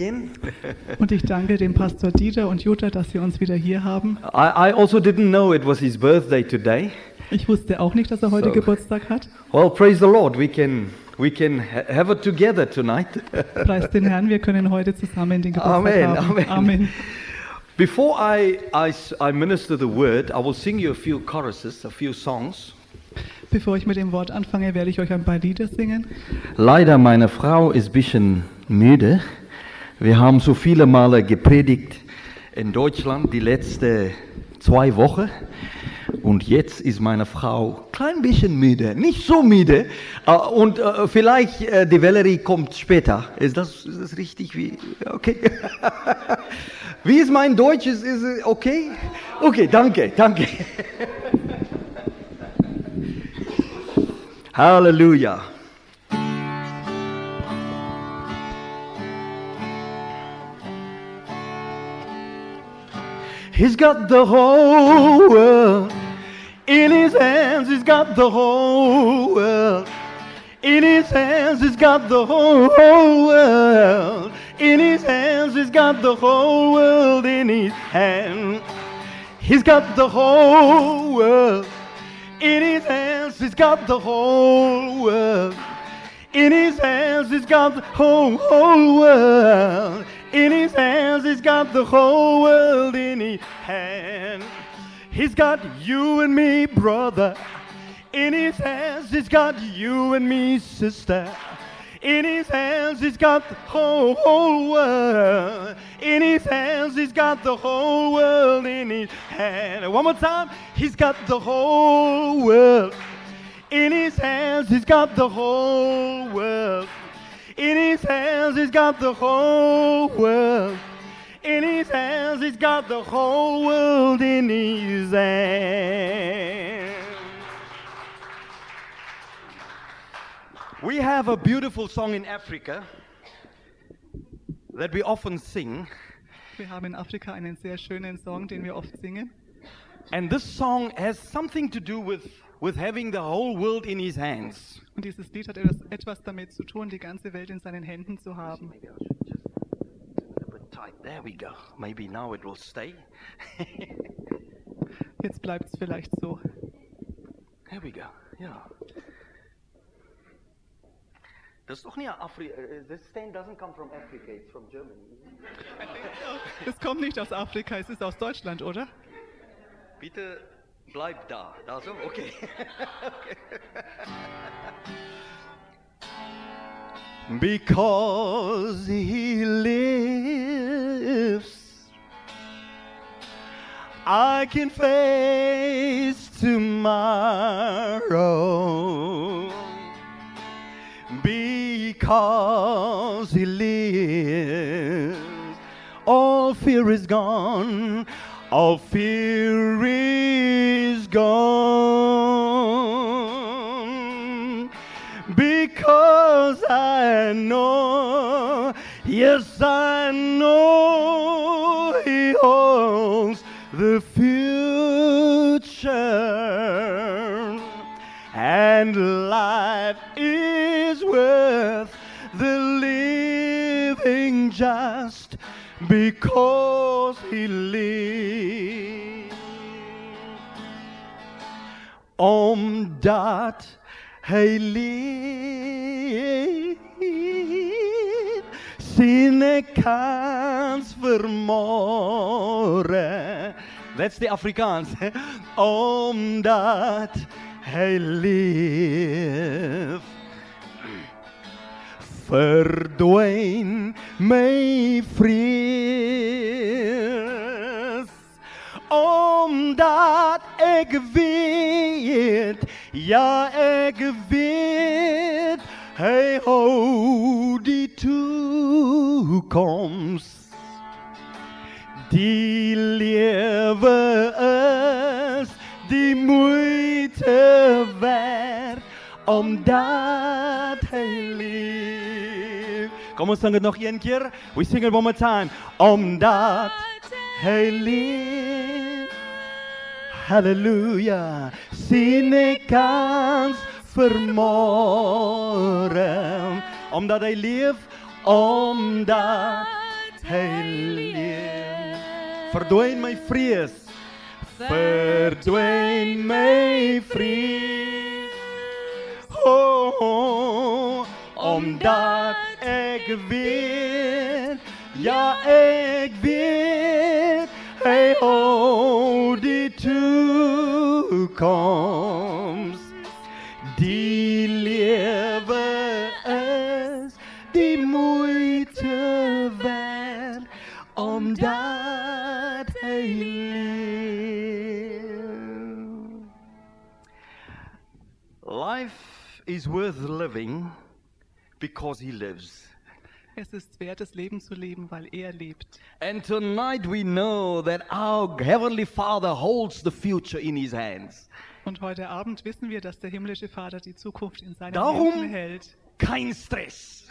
Und ich danke dem Pastor Dieter und Jutta, dass sie uns wieder hier haben. I also didn't know it was his birthday today. Ich wusste auch nicht, dass er heute Geburtstag hat. Well, praise the Lord. We can have it together tonight. Preis den Herrn, wir können heute zusammen den Geburtstag Amen, haben. amen. Amen. Before I minister the word, I will sing you a few choruses, a few songs. Bevor ich mit dem Wort anfange, werde ich euch ein paar Lieder singen. Leider, meine Frau ist ein bisschen müde. Wir haben so viele Male gepredigt in Deutschland die letzten 2 Wochen. Und jetzt ist meine Frau ein klein bisschen müde, nicht so müde. Und vielleicht die Valerie kommt später. Ist das richtig? Okay. Wie ist mein Deutsch? Ist es okay? Okay, danke. Halleluja. He's got the whole world in his hands. He's got the whole world in his hands. He's got the whole world in his hands. He's got the whole world in his hands. He's got the whole world in his hands. He's got the whole world in his hands. He's got the whole world in his hands. He's got the whole world in his hands. He's got you and me, brother, in his hands. He's got you and me, sister, in his hands. He's got the whole world in his hands. He's got the whole world in his hands. One more time. He's got the whole world in his hands. He's got the whole world in his hands. He's got the whole world in his hands. He's got the whole world in his hands. We have a beautiful song in Africa that we often sing. Wir haben in Afrika einen sehr schönen Song, den wir oft singen. And this song has something to do with having the whole world in his hands. Und dieses Lied hat etwas damit zu tun, die ganze Welt in seinen Händen zu haben. Maybe I should just a bit tight. There we go. Maybe now it will stay. Jetzt bleibt es vielleicht so. There we go. Yeah. Das ist doch nicht Afrika. This stand doesn't come from Africa. It's from Germany. Es kommt nicht aus Afrika, es ist aus Deutschland, oder? Bitte bleib da. Also, okay. Because he lives, I can face tomorrow. Because he lives, all fear is gone. All fear is gone. Because I know, yes I know, he holds the future. And life is worth the living just because he lives. Omdat hij leeft, zijn kans vermoren. That's the Afrikaans. Omdat hij leeft, verdwijn mijn vrees. Omdat ik weet, ja ik weet, hij houdt die toekomst. Die leven is die moeite waard, omdat hij leeft. Kom, ons zing het nog een keer. We sing it one more time. Omdat hij leeft. Halleluja. Sien ik kans vermoren. Omdat hij leeft. Omdat heilig. Verdwyn my vrees, verdwyn my vrees. Oh, omdat ek weet, ja ek weet, hy hou die toekoms. Die lewe is die moeite werd, omdat hy leef. Life is worth living because he lives. Es ist wert, das Leben zu leben, weil er lebt. And tonight we know that our Heavenly Father holds the future in his hands. Und heute Abend wissen wir, dass der himmlische Vater die Zukunft in seinen Darum Händen hält. kein Stress.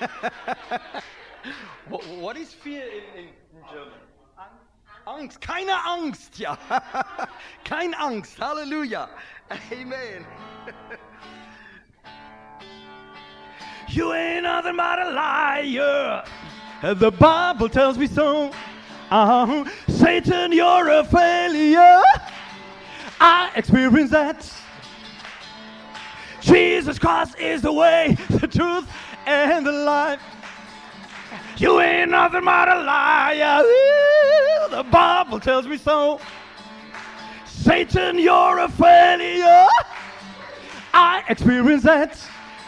What is fear in German? Angst. Keine Angst, ja. Keine Angst. Halleluja. Amen. You ain't nothing but a liar. The Bible tells me so. Satan, you're a failure. I experience that. Jesus Christ is the way, the truth, and the life. You ain't nothing but a liar. The Bible tells me so. Satan, you're a failure. I experience that.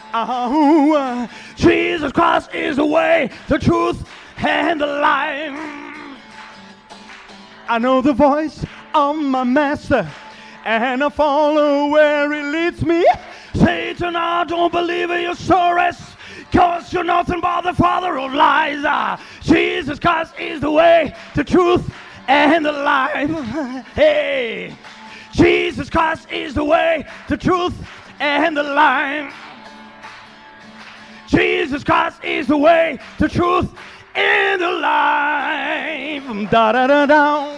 Jesus Christ is the way, the truth, and the life. I know the voice of my master, and I follow where he leads me. Satan, I don't believe in your stories, 'cause you're nothing but the father of lies. Jesus Christ is the way, the truth, and the life. Hey, Jesus Christ is the way, the truth, and the life. Jesus Christ is the way, the truth, and the life. Da da da da.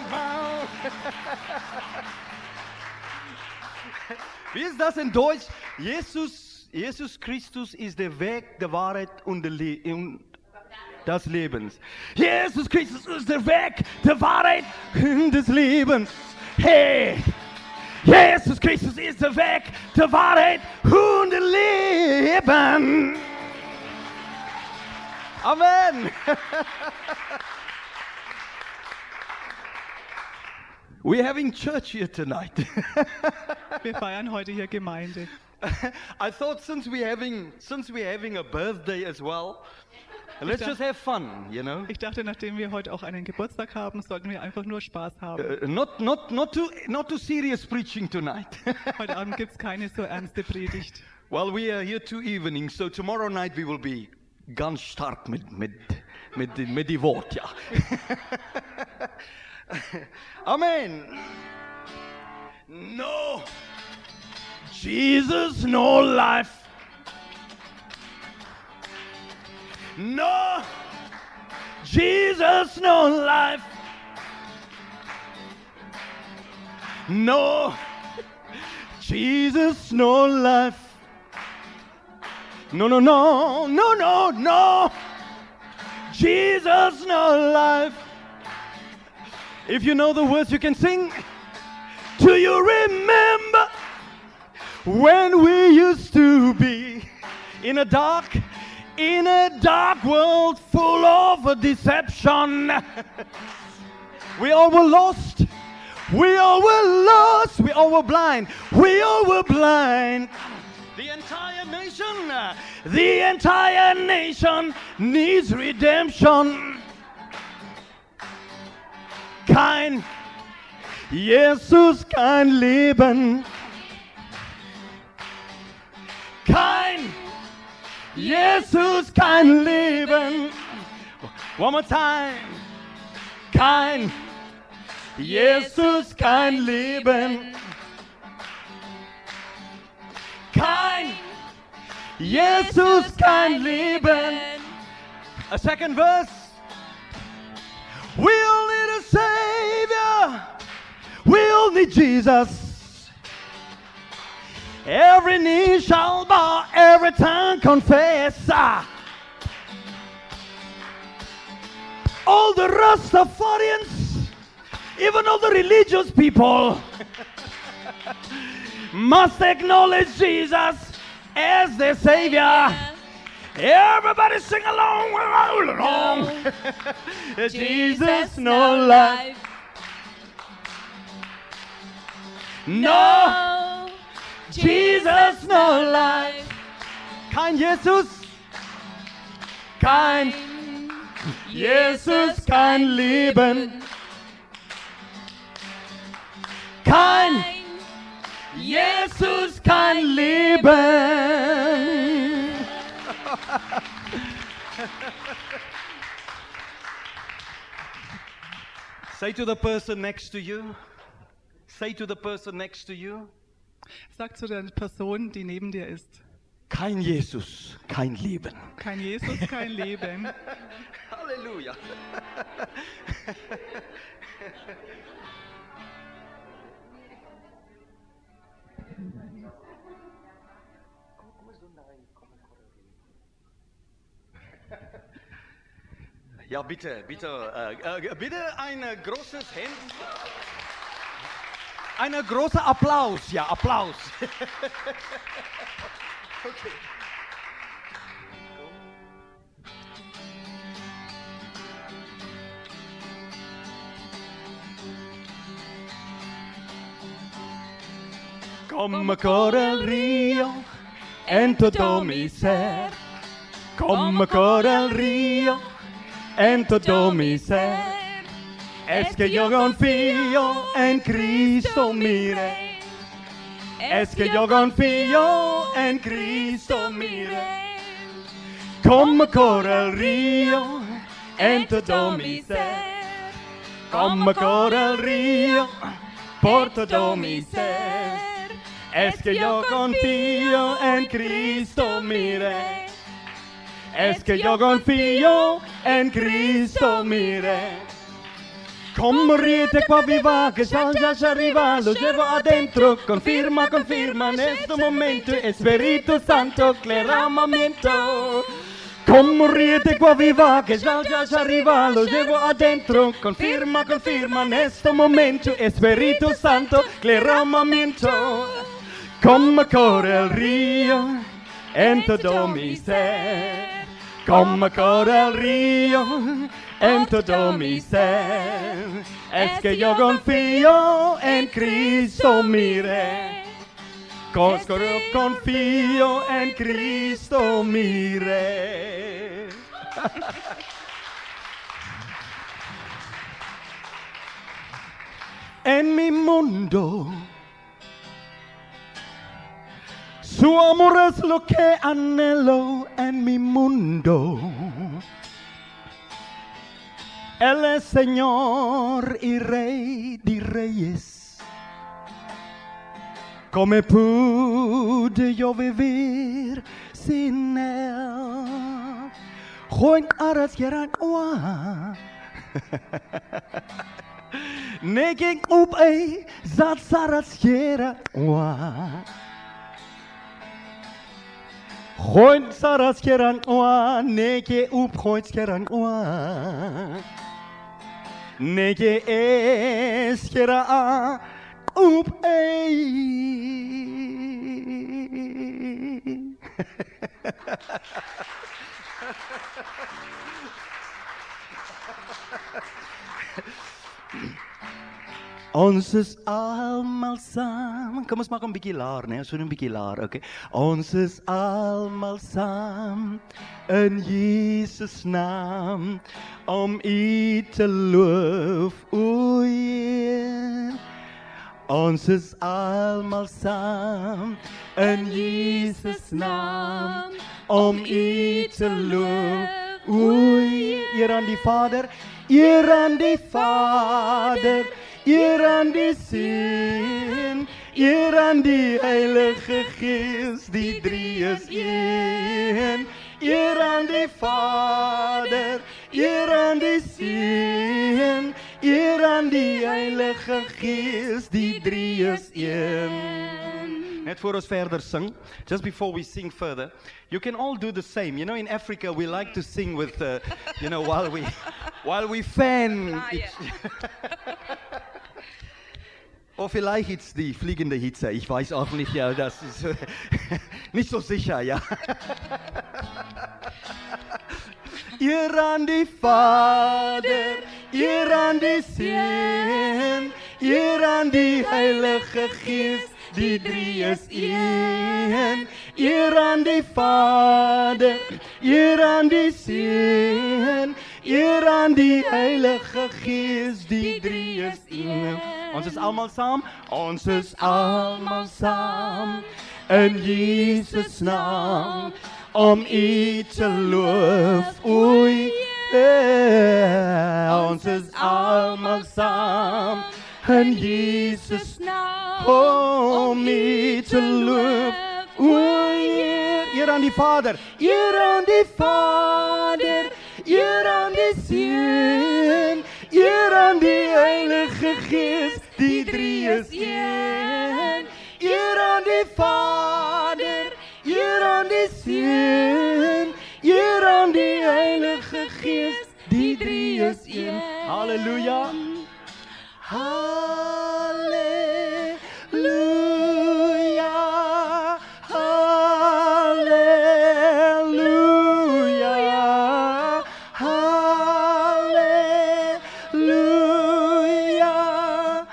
Wie ist das in Deutsch? Jesus Christus ist der Weg, der Wahrheit und des Lebens. Jesus Christus ist der Weg, der Wahrheit und des Lebens. Hey, Jesus Christus ist der Weg, der Wahrheit und des Lebens. Amen. We're having church here tonight. Wir feiern heute hier Gemeinde. I thought since we're having a birthday as well, let's just have fun, you know. Ich dachte, nachdem wir heute auch einen Geburtstag haben, sollten wir einfach nur Spaß haben. Not too serious preaching tonight. Heute Abend gibt's keine so ernste Predigt. Well, we are here 2 evenings, so tomorrow night we will be ganz stark mit die Wort, ja. Amen. No Jesus, no life. No Jesus, no life. No Jesus, no life. No, no, no, no, no, no. Jesus, no life. If you know the words, you can sing. Do you remember when we used to be in a dark world full of deception? We all were lost. We all were lost. We all were blind. We all were blind. The entire nation needs redemption. Kein Jesus, kein Leben. Kein Jesus, kein Leben. One more time. Kein Jesus, kein Leben. Kein Jesus, kein Leben. A second verse. We all need a Savior. We all need Jesus. Every knee shall bow, every tongue confess. all the Rastafarians, even all the religious people, must acknowledge Jesus as their Savior. Everybody sing along, we're all along. No. Jesus, no life. No, Jesus, no life. Kein Jesus, kein Jesus, kein Leben. Kein Jesus, kein Leben. Say to the person next to you. Say to the person next to you. Sag zu der Person, die neben dir ist. Kein Jesus, kein Leben. Kein Jesus, kein Leben. Halleluja. Ja, bitte, bitte ein großes Händchen. Ein großer Applaus, ja, Applaus. Okay. Come Coral Rio, en todo mi ser. Come Coral Rio, en todo mi ser. Es que yo confío en Cristo mi Rey. Es que yo confío en Cristo mi Rey. Come Coral Rio, en todo mi ser. Come Coral Rio, por todo mi ser. Es que yo confío en Cristo mi Rey. Es que yo confío en Cristo mi Rey. Come riete qua viva che già arriva, lo llevo adentro, confirma, en este momento, Espíritu Santo, clamamiento. Come riete qua viva che già arriva, lo llevo adentro, confirma, en este momento, Espíritu Santo, clamamiento. Come corre el río en todo mi ser, come corre el río en todo mi ser. Es que yo confío en Cristo mi Rey. Confío en Cristo mi Rey. En mi mundo, su amor es lo que anhelo en mi mundo. Él es Señor y Rey de Reyes. ¿Cómo pude yo vivir sin Él? Juan aras geran oa. Neging op ei zat saras geran oa. Goin saras geran oa. Nege op goin geran oa. Nege es gera op ei. Ons is almal saam. Kom ons maak 'n bietjie laer, né? Ons doen 'n bietjie laer, okay? Ons is almal saam in Jesus naam om U te loof, o Heer. Ons is almal saam in Jesus naam om U te loof, o Heer. Eer aan die Vader, eer aan die Vader. Eer aan die Seun, eer aan die Heilige Gees, die drie is een. Eer aan die Vader, eer aan die Seun, eer aan die Heilige Gees, die drie is een. net voor ons verder sing, just before we sing further, you can all do the same. You know, in Africa, we like to sing with, while we fan. Of vielleicht jetzt die fliegende Hitze. Ich weiß auch nicht, ja, das ist nicht so sicher, ja. Eer aan die Vader, eer aan die Seun, eer aan die Heilige Gees, die drie is een. Eer aan die Vader, eer aan die Seun, eer aan die Heilige Gees, die drie is een. Ons is almal saam, ons is almal saam, in Jesus naam, om U te loof, oei, ons is almal saam, in Jesus naam, om U te loof, oei, eer aan die Vader, eer aan die Vader, eer aan die Seun, eer aan die Heilige Gees, die drie is een, eer aan die Vader, eer aan die Seun, eer aan die Heilige Gees, die drie is een. Halleluja. Halleluja. Halleluja. Halleluja.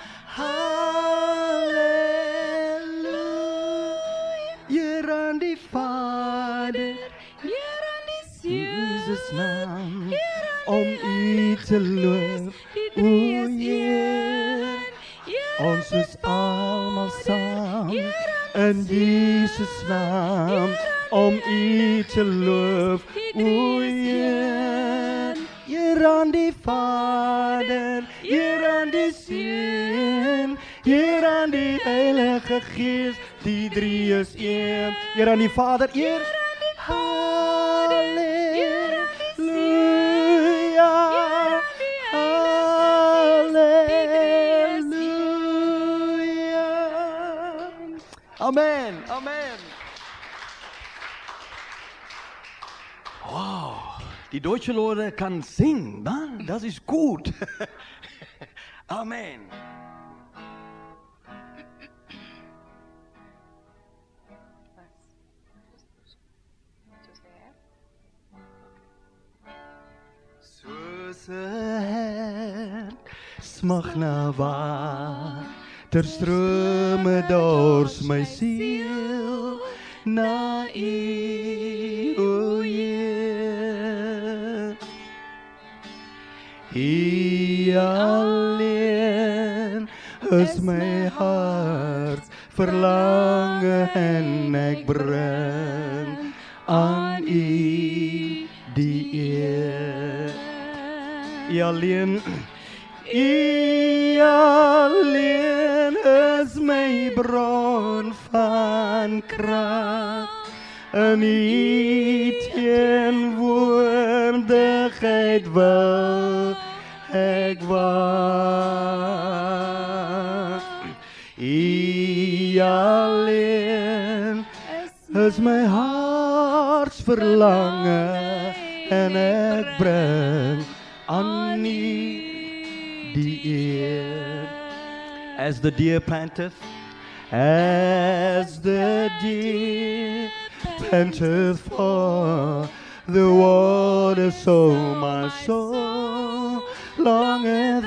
Halleluja. Eer aan die Vader, Eer aan die Seun, Jesus naam, eer aan om die U te loof, die drie is o Heer. een. Eer aan Ons die is almal Vader, saam, eer aan in Jesus naam, om U te loof, o Heer. Eer aan die Vader, eer aan die Seun, eer aan die Heilige Gees, die drie is een. Eer aan die Vader, eer. Halleluja. Halleluja. Amen. Amen. Wow, die deutsche Leute kann singen, ne? Das ist gut. Amen. Soos 'n hert smag na waterstrome dors my siel na U, o Heer. U alleen is my hart verlange en ek bring aan U die eer. U alleen is my bron van krag, in U teenwoordigheid wil ek wag. U alleen is my harts verlange en ek bring aan U die eer. As the deer panteth, as the deer panteth for the water, so my soul longeth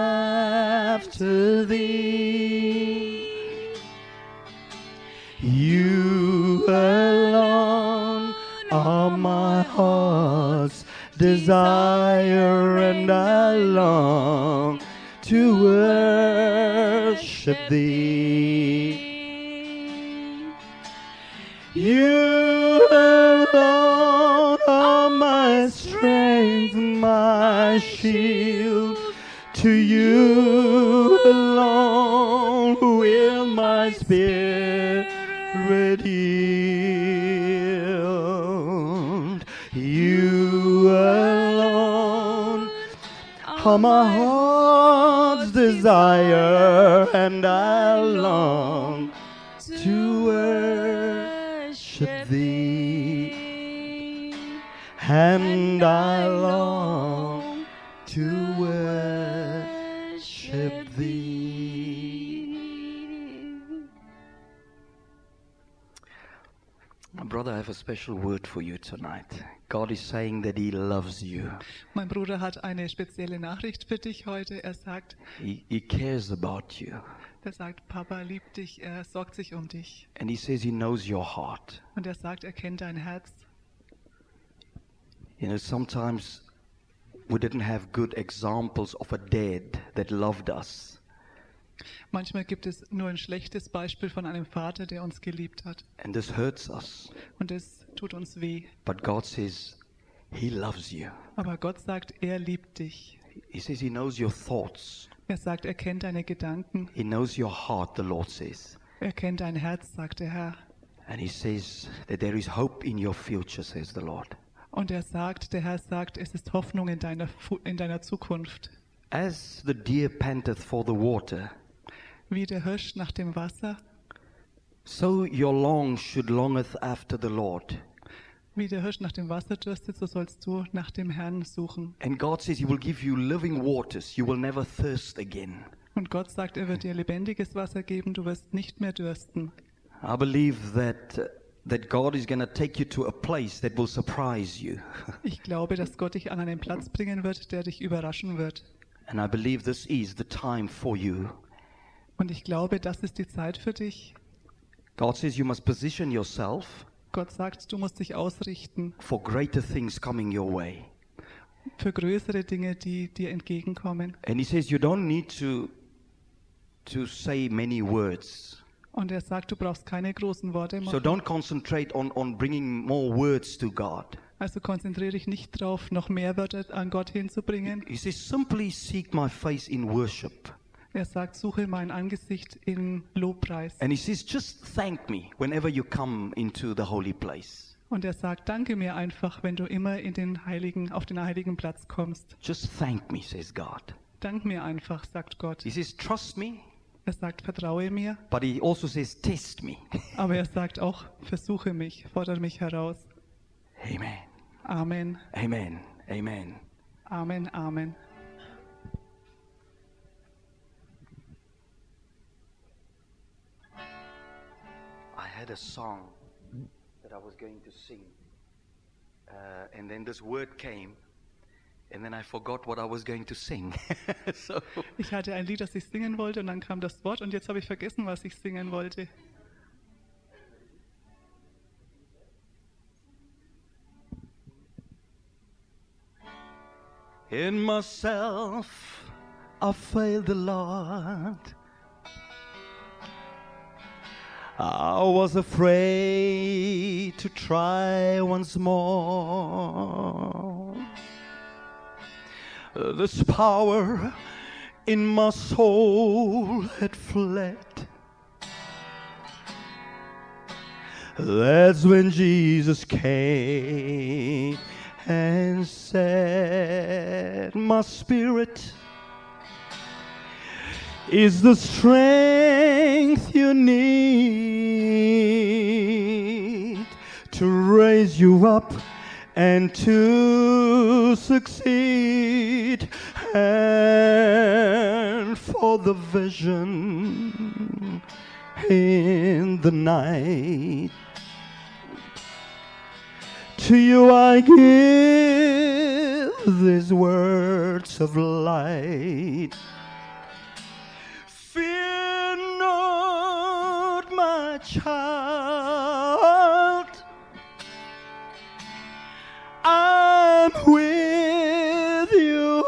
after Thee. You alone are my heart's desire, and I long to worship Thee. You alone are my strength, my shield. To You alone will my spirit yield. You alone are my heart's desire, and I long to worship and I long to worship thee. My brother, I have a special word for you tonight. God is saying that He loves you. Mein Bruder hat eine spezielle Nachricht für dich heute. Er sagt, He cares about you. er sagt, Papa liebt dich, er sorgt sich um dich. And He says He knows your heart. Und er sagt, er kennt dein Herz. You know, sometimes we didn't have good examples of a dad that loved us. Manchmal gibt es nur ein schlechtes Beispiel von einem Vater, der uns geliebt hat. And this hurts us. Und es tut uns weh. But God says He loves you. Aber Gott sagt, er liebt dich. He says He knows your thoughts. Er sagt, er kennt deine Gedanken. He knows your heart, the Lord says. Er kennt dein Herz, sagt der Herr. And He says that there is hope in your future, says the Lord. Und der Herr sagt, es ist Hoffnung in deiner Zukunft. As the deer panteth for the water, Wie der Hirsch nach dem Wasser, so your longeth after the Lord. wie der Hirsch nach dem Wasser dürstet, so sollst du nach dem Herrn suchen. And God says He will give you living waters. You will never thirst again. Und Gott sagt, er wird dir lebendiges Wasser geben, du wirst nicht mehr dürsten. I believe that God is going to take you to a place that will surprise you. Ich glaube, dass Gott dich an einen Platz bringen wird, der dich überraschen wird. And I believe this is the time for you. Und ich glaube, das ist die Zeit für dich. God says you must position yourself Gott sagt, du musst dich ausrichten for greater things coming your way. für größere Dinge, die dir entgegenkommen. And He says you don't need to say many words. Und er sagt, du brauchst keine großen Worte So machen. don't concentrate on bringing more words to God. Also konzentriere dich nicht darauf, noch mehr Wörter an Gott hinzubringen. He says simply seek my face in worship. Er sagt, suche mein Angesicht in Lobpreis. And He says just thank me whenever you come into the holy place. Und er sagt, danke mir einfach, wenn du immer auf den heiligen Platz kommst. Just thank me, says God. Dank mir einfach, sagt Gott. He says trust me, Er sagt, vertraue mir. but He also says test me. Aber er sagt auch, versuche mich, fordere mich heraus. Amen. Amen, Amen. Amen. Amen, Amen. I had a song that I was going to sing. And then this word came. And then I forgot what I was going to sing. So Ich hatte ein Lied, das ich singen wollte, und dann kam das Wort, und jetzt habe ich vergessen, was ich singen wollte. in myself I failed the Lord. I was afraid to try once more. This power in my soul had fled. That's when Jesus came and said, my spirit is the strength you need to raise you up and to succeed, and for the vision in the night. To you I give these words of light. Fear not, my child, I'm with you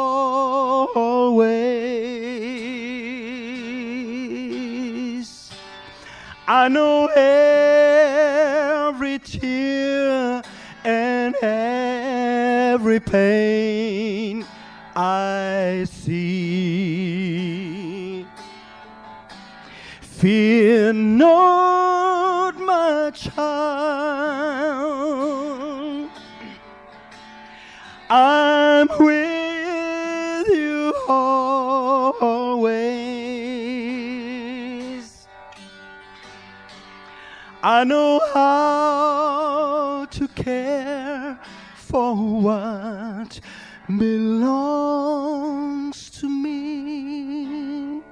always. I know every tear and every pain I see. Fear not, my child, I'm with you always. I know how to care for what belongs to me.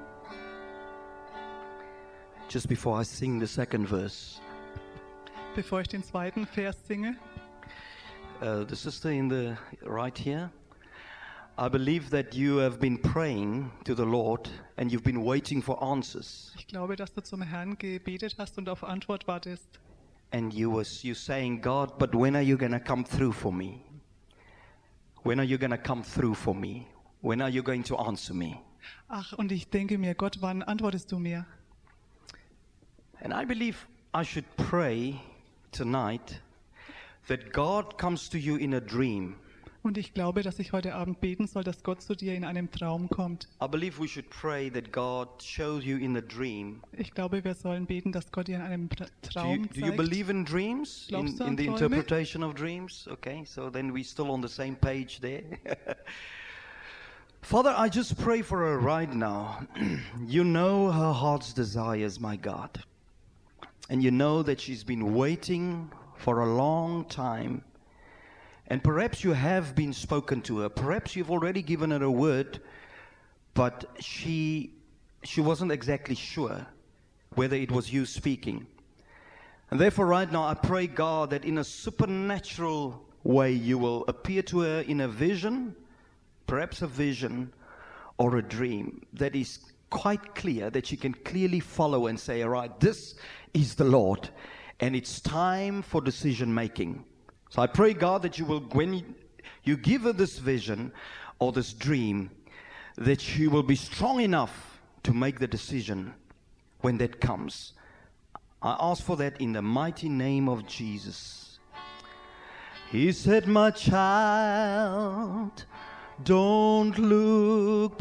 Just before I sing the second verse, Bevor ich den zweiten Vers singe, the sister in the right here, I believe that you have been praying to the Lord and you've been waiting for answers. ich glaube, dass du zum Herrn gebetet hast und auf Antwort wartest. And you saying, God, but when are you going to come through for me? When are you going to come through for me? When are you going to answer me? Ach, und ich denke mir, Gott, wann antwortest du mir? And I believe I should pray tonight that God comes to you in a dream. Und ich glaube, dass ich heute Abend beten soll, dass Gott zu dir in einem Traum kommt. I believe we should pray that God shows you in a dream. Ich glaube, wir sollen beten, dass Gott dir in einem Traum Do you zeigt. believe in dreams? Glaubst du In an the Träume? interpretation of dreams? Okay, so then we're still on the same page there. Father, I just pray for her right now. You know her heart's desires, my God. And you know that she's been waiting for a long time. And perhaps you have been spoken to her. Perhaps you've already given her a word, but she wasn't exactly sure whether it was you speaking. And therefore right now I pray, God, that in a supernatural way you will appear to her in a vision, perhaps a vision or a dream that is quite clear, that she can clearly follow and say, all right, this is the Lord, and it's time for decision making. So I pray, God, that you will, when you give her this vision or this dream, that she will be strong enough to make the decision when that comes. I ask for that in the mighty name of Jesus. He said, my child, don't look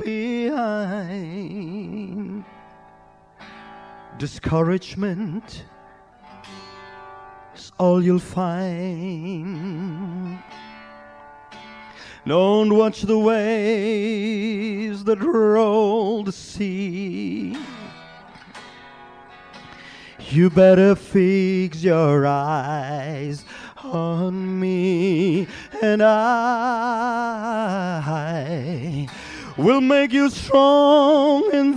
behind. Discouragement is all you'll find. Don't watch the waves that roll the sea. You better fix your eyes on me, and I will make you strong, and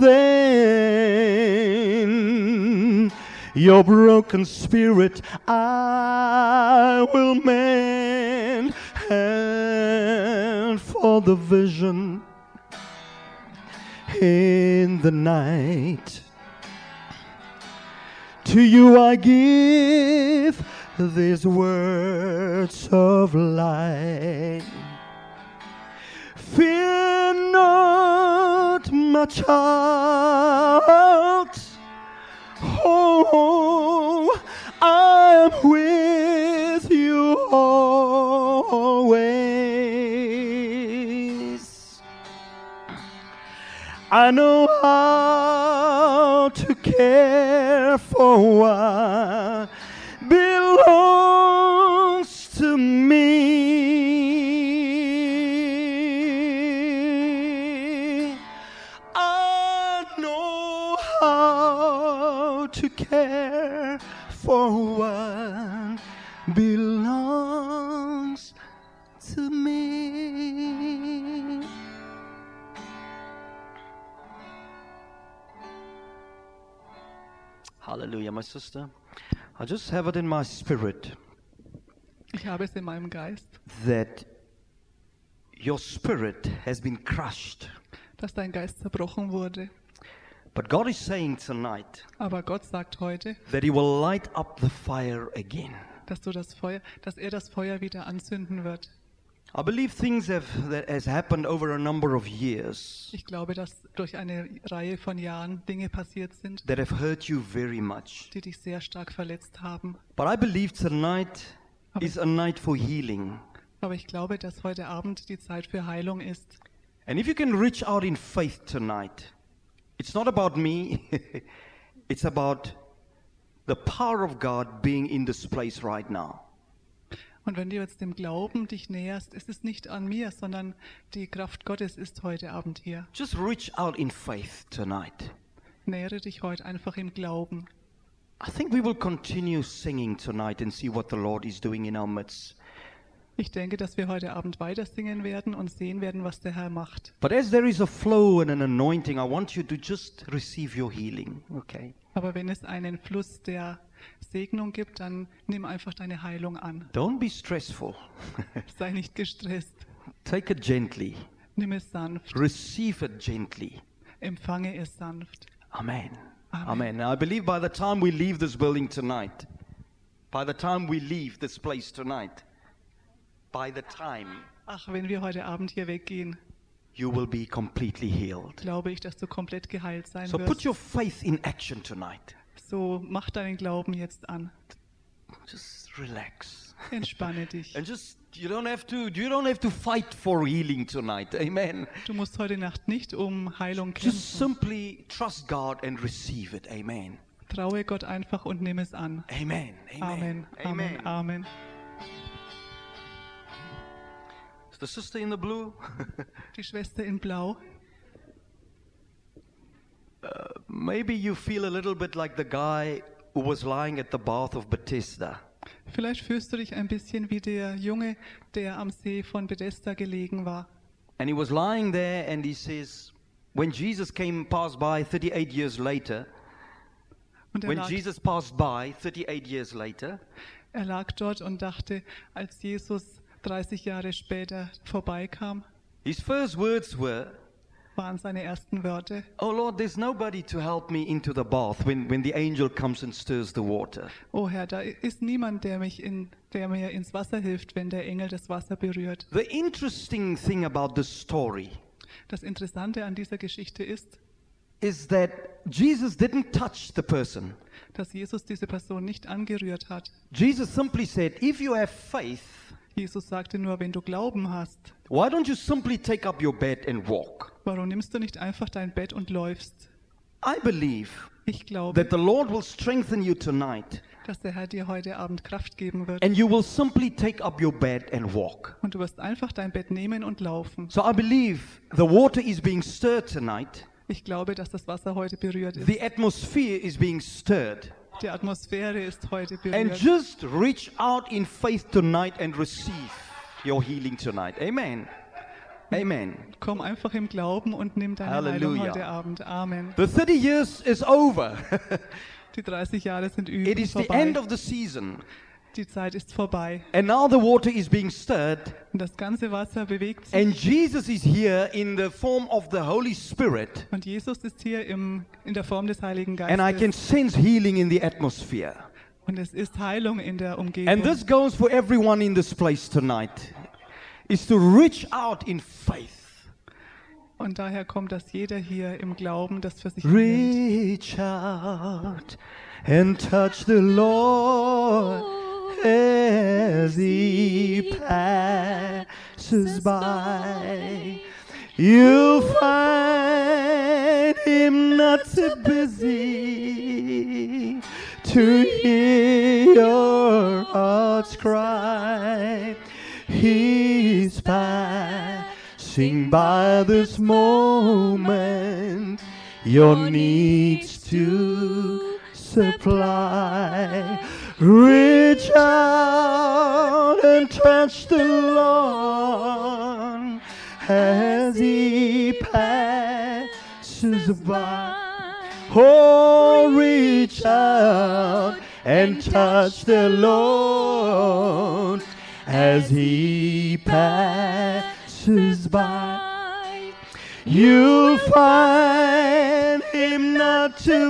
then your broken spirit I will mend. And for the vision in the night, to you I give these words of light. Fear not, my child. Oh, I am with you always. I know how to care for what belongs to me. I know how to care for what belongs to me. Hallelujah, my sister. I just have it in my spirit Ich habe es in meinem Geist, that your spirit has been crushed. dass dein Geist zerbrochen wurde. But God is saying tonight Aber Gott sagt heute, that He will light up the fire again. dass er das Feuer wieder anzünden wird. I believe things that has happened over a number of years Ich glaube, dass durch eine Reihe von Jahren Dinge passiert sind, that have hurt you very much. die dich sehr stark verletzt haben. But I believe tonight is a night for healing. Aber ich glaube, dass heute Abend die Zeit für Heilung ist. And if you can reach out in faith tonight, it's not about me, it's about the power of God being in this place right now. Und wenn du jetzt dem Glauben dich näherst, ist es nicht an mir, sondern die Kraft Gottes ist heute Abend hier. Just reach out in faith tonight. Nähere dich heute einfach im Glauben. I think we will continue singing tonight and see what the Lord is doing in our midst. Ich denke, dass wir heute Abend weiter singen werden und sehen werden, was der Herr macht. But as there is a flow and an anointing, I want you to just receive your healing, okay? Aber wenn es einen Fluss der Segnung gibt, dann nimm einfach deine Heilung an. Don't be stressful. Sei nicht gestresst. Take it gently. Nimm es sanft. Receive it gently. Empfange es sanft. Amen. Amen. Amen. Now, I believe by the time we leave this building tonight, by the time we leave this place tonight, by the time Ach, wenn wir heute Abend hier weggehen, you will be completely healed. glaube ich, dass du komplett geheilt sein So put wirst. your faith in action tonight. So mach deinen Glauben jetzt an. Just relax. Entspanne dich. And just you don't have to fight for healing tonight. Amen. Du musst heute Nacht nicht um Heilung Just kämpfen. simply trust God and receive it. Amen. Traue Gott einfach und nimm es an. Amen. Amen. Amen. Amen. Is the sister in the blue? Die Schwester in Blau. Maybe you feel a little bit like the guy who was lying at the bath of Bethesda. Vielleicht fühlst du dich ein bisschen wie der Junge, der am See von Bethesda gelegen war. And he was lying there and he says, when Jesus passed by 38 years later, Und when Jesus passed by 38 years later, er lag dort und dachte, als Jesus 30 Jahre später vorbeikam, his first words were, waren seine ersten Wörter: oh Lord, there's nobody to help me into the bath when the angel comes and stirs the water. Oh Herr, da ist niemand, der mir ins Wasser hilft, wenn der Engel das Wasser berührt. The interesting thing about this story Das Interessante an dieser Geschichte ist, is that Jesus didn't touch the person. dass Jesus diese Person nicht angerührt hat. Jesus simply said, if you have faith, Jesus sagte nur, wenn du Glauben hast, why don't you simply take up your bed and walk? warum nimmst du nicht einfach dein Bett und läufst? I believe Ich glaube, that the Lord will strengthen you tonight dass der Herr dir heute Abend Kraft geben wird. and you will simply take up your bed and walk. Und du wirst einfach dein Bett nehmen und laufen. So I believe the water is being stirred tonight. Ich glaube, dass das Wasser heute berührt ist. The atmosphere is being stirred. Die Atmosphäre ist heute And berührt. just reach out in faith tonight and receive your healing tonight. Amen. Amen. Komm einfach im Glauben und nimm deine Halleluja. Heilung heute Abend. Amen. The 30 years is over. Die 30 Jahre sind It is the end vorbei. of the season. Die Zeit ist vorbei. And now the water is being stirred. Und das ganze Wasser bewegt sich. And Jesus is here in the form of the Holy Spirit. Und Jesus ist hier in der Form des Heiligen And I can Geistes. sense healing in the atmosphere. Und es ist Heilung in der And Umgebung. this goes for everyone in this place tonight. Is to reach out in faith. Und daher kommt, dass jeder hier im Glauben das für sich nimmt. Reach out and touch the Lord as he passes by. You'll find him not too busy to hear your heart's cry. He's passing by this moment, your needs to supply. Reach out and touch the Lord as he passes by. Oh, reach out and touch the Lord as he passes by. You'll find him not too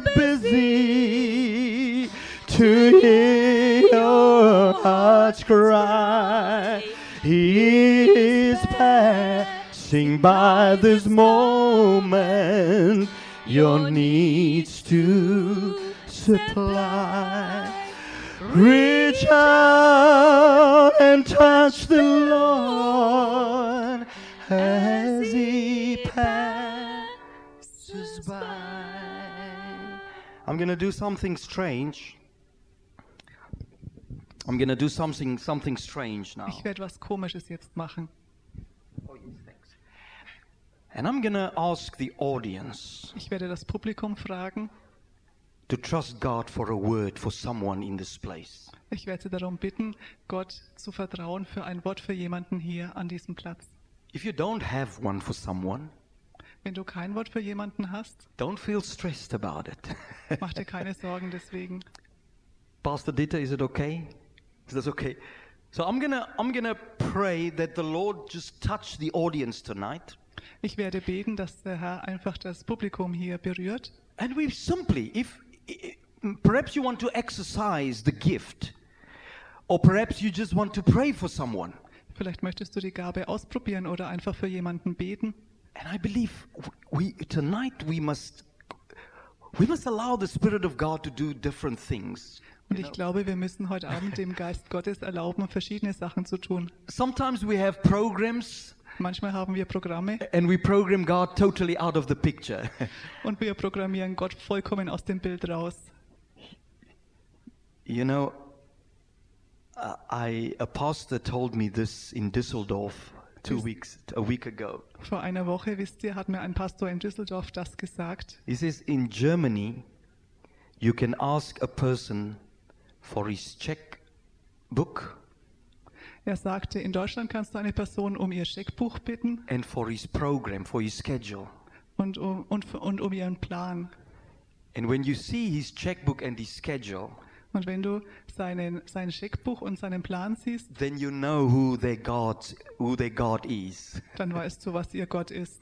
busy to hear your heart's cry. He is passing by this moment, your needs to supply. Reach out and touch the Lord as he passes by. I'm going to do something strange. I'm going to do something strange now. Ich werde was Komisches jetzt machen. Oh, yes, thanks. And I'm going to ask the audience Ich werde das Publikum fragen, to trust God for a word for someone in this place. Ich werde Sie darum bitten, Gott zu vertrauen für ein Wort für jemanden hier an diesem Platz. If you don't have one for someone, Wenn du kein Wort für jemanden hast, don't feel stressed about it. mach dir keine Sorgen deswegen. Pastor Dieter, is it okay? Is that okay? So I'm gonna pray that the Lord just touch the audience tonight. Ich werde beten, dass der Herr einfach das Publikum hier berührt. And we simply, if perhaps you want to exercise the gift, or perhaps you just want to pray for someone. Vielleicht möchtest du die Gabe ausprobieren oder einfach für jemanden beten. And I believe tonight we must allow the Spirit of God to do different things. Und ich glaube, wir müssen heute Abend dem Geist Gottes erlauben, verschiedene Sachen zu tun. Sometimes we have programs Manchmal haben wir Programme and we program God totally out of the picture. und wir programmieren Gott vollkommen aus dem Bild raus. You know, a pastor told me this in Düsseldorf a week ago. Vor einer Woche, wisst ihr, hat mir ein Pastor in Düsseldorf das gesagt. He says, in Germany, you can ask a person for his checkbook Er sagte, in Deutschland kannst du eine Person um ihr Scheckbuch bitten and for his program, for his schedule. und um ihren Plan. And when you see his checkbook and his schedule, Und wenn du sein Scheckbuch und seinen Plan siehst, then you know who their God is. dann weißt du, was ihr Gott ist.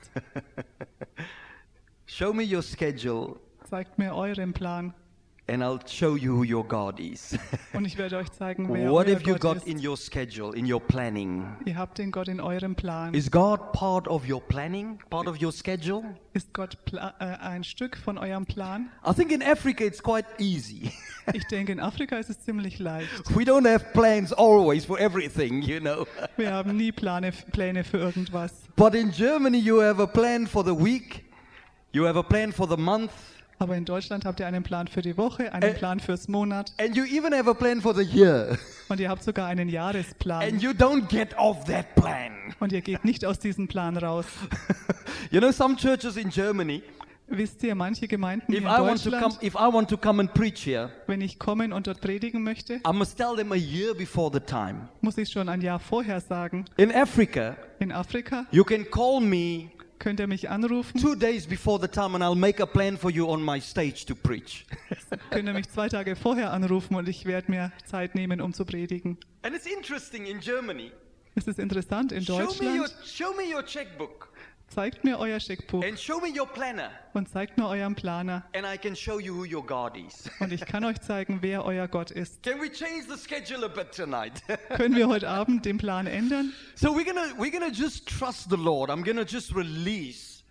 Show me your schedule Zeigt mir euren Plan and I'll show you who your God is. und ich werde euch zeigen, wer What euer have you Gott got ist. in your schedule, in your planning? Ihr habt den Gott in eurem Plan. Is God part of your planning, part of your schedule? Ist Gott ein Stück von eurem Plan? I think in Africa it's quite easy. Ich denke, in Afrika ist es ziemlich leicht. We don't have plans always for everything, you know. Wir haben nie Pläne für irgendwas. But in Germany you have a plan for the week, you have a plan for the month, Aber in Deutschland habt ihr einen Plan für die Woche, einen Plan fürs Monat and you even have a plan for the year. und ihr habt sogar einen And Jahresplan. you don't get off that plan. Und ihr geht nicht aus diesem Plan raus. You know, some churches in Germany, Wisst ihr, manche Gemeinden if in I want to come and preach here, wenn ich kommen und dort predigen möchte, I must tell them a year before the time. muss ich schon ein Jahr vorher sagen. In Africa, In Afrika you can call me könnt ihr mich anrufen, 2 days before the time and I'll make a plan for you on my stage to preach. könnt ihr mich 2 Tage vorher anrufen und ich werde mir Zeit nehmen, um zu predigen. And it's interesting in Germany. Es ist interessant, in Show Deutschland, me your checkbook zeigt mir euer Scheckbuch and show me your planner und zeigt mir euren Planer and I can show you who your God is. und ich kann euch zeigen, wer euer Gott ist. Can we change the schedule a bit tonight? Können wir heute Abend den Plan ändern? So we're gonna just trust the Lord. I'm gonna just release.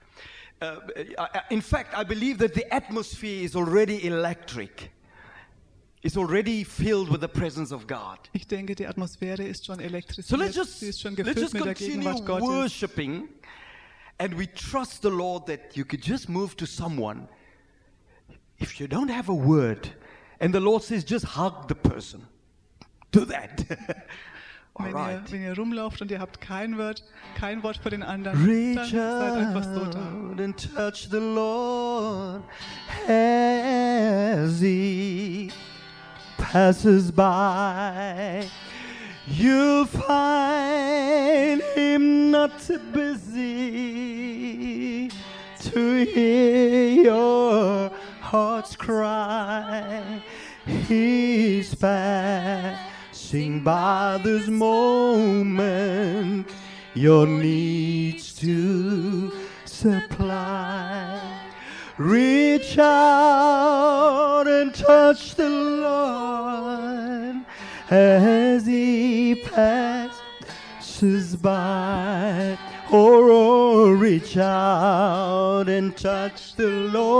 In fact, I believe that the atmosphere is already electric. It's already filled with the presence of God. Ich denke, die Atmosphäre ist schon So elektrisiert. Sie ist schon gefüllt mit der continue Gegenwart Gottes. worshiping, and we trust the Lord that you could just move to someone. If you don't have a word, and the Lord says, just hug the person. Do that. All right. Wenn ihr rumlauft und ihr habt kein Wort für den anderen, dann Reach seid einfach so da. out and touch the Lord as He passes by. You'll find Him not busy to hear your heart's cry. He's passing by this moment, your needs to supply. Reach out and touch the Lord as He passes by. Oh, reach out and touch the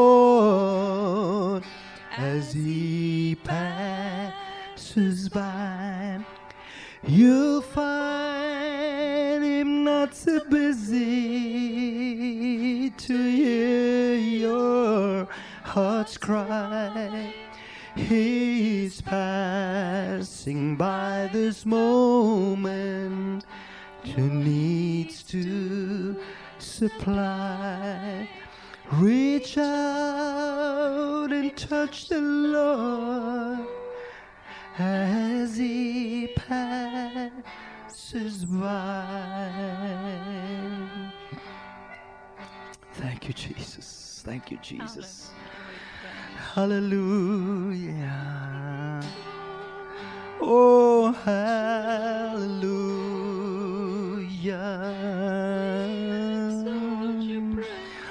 Lord as He passes by. You'll find Him not so busy to hear your heart's cry. He's passing by this moment, your needs to supply. Reach out and we touch the Lord as He passes by. Thank you, Jesus. Thank you, Jesus. Hallelujah. Oh, hallelujah.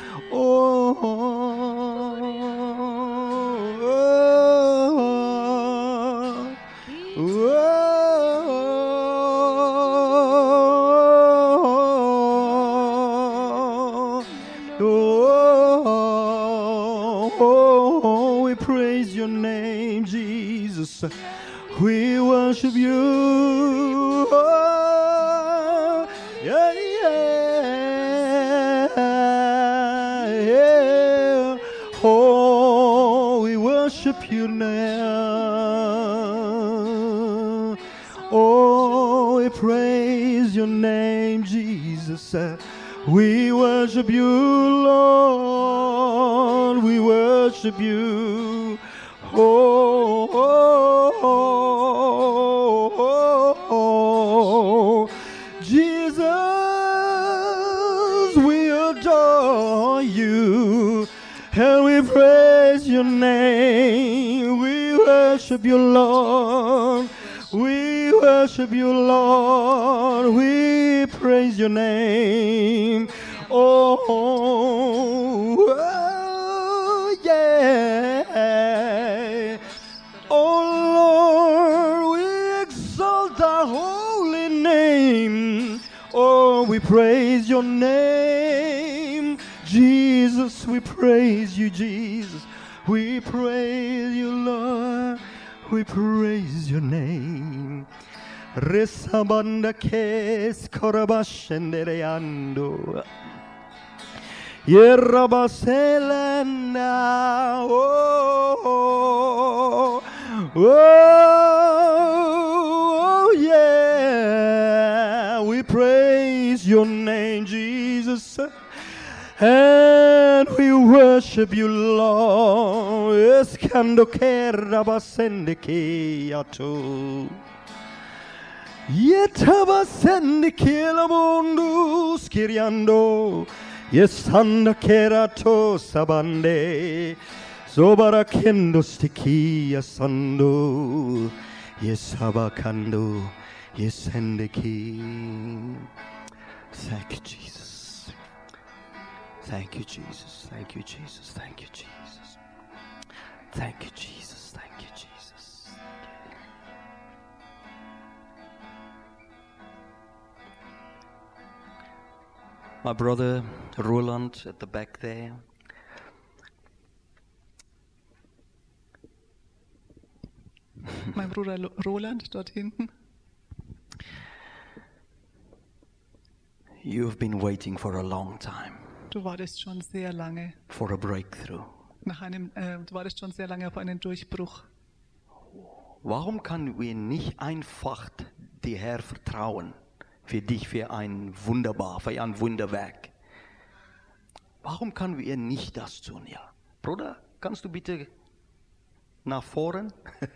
Oh, we praise your name, Jesus. We worship you. Oh, yeah, yeah. Oh, we worship you now. Oh, we praise your name, Jesus. We worship you, Lord. We worship you. Oh, oh, oh, oh, oh. Jesus, we adore you and we praise your name. We worship you, Lord. We worship you, Lord. We praise your name. Oh, oh, yeah. Oh, Lord, we exalt thy holy name. Oh, we praise your name. Jesus, we praise you, Jesus. We praise you, Lord. We praise your name. Resabanda kes korabashendereando. Yerabaselanda. Oh, oh, yeah. We praise your name, Jesus. And we worship you, Lord. Eskando kerabasende kiato. Yetabasende kielamundu skiriando. Yesanda kerato sabande. Sobarakendo stikia sando. Yesabakando. Yesende ki. Thank you, Jesus. Thank you, Jesus. Thank you, Jesus. Thank you, Jesus. Thank you, Jesus. Thank you, Jesus. My brother Roland at the back there. Mein Bruder Roland dort hinten. You have been waiting for a long time Du wartest schon sehr lange for a breakthrough. du wartest schon sehr lange auf einen Durchbruch. Warum können wir nicht einfach dir Herr vertrauen für dich, für ein Wunderwerk? Warum können wir nicht das tun? Ja, Bruder, kannst du bitte nach vorn?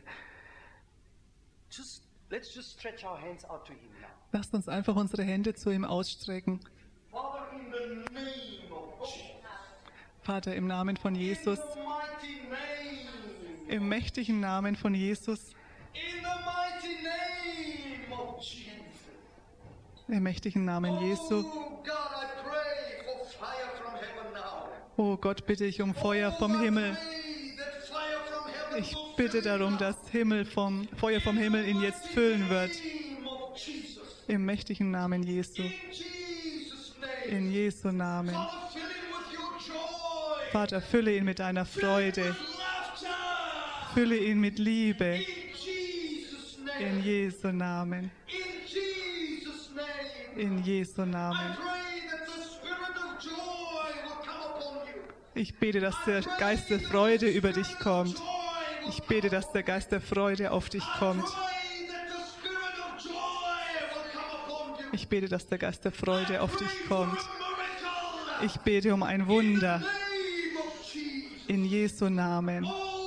Let's just stretch our hands out to him now. Lasst uns einfach unsere Hände zu ihm ausstrecken. Father, in the name of Jesus. Vater, im Namen von Jesus, In the mighty name. im mächtigen Namen von Jesus, In the mighty name of Jesus. im mächtigen Namen Jesu. Oh God, I pray for fire from heaven now. Oh Gott, bitte ich um Feuer vom Himmel. Pray that fire from heaven Ich will bitte fill darum, you dass Feuer vom Himmel ihn jetzt füllen wird. name of Jesus. Im mächtigen Namen Jesu. In Jesus' name. In Jesu Namen. Father, fill him with your joy. Vater, fülle ihn mit deiner Freude. With laughter. Fülle ihn mit Liebe. In Jesus' name. In Jesu Namen. In Jesus' name. In Jesu I Namen. pray that the spirit of joy will come upon you. Ich bete, dass der Geist der Freude über dich kommt. Joy will Ich bete, dass der Geist der Freude auf dich kommt. pray that the spirit of joy will come upon you. Ich bete, dass der Geist der Freude auf dich Pray kommt. for a miracle. Ich bete um ein Wunder In the name of Jesus. in Jesu Namen. Oh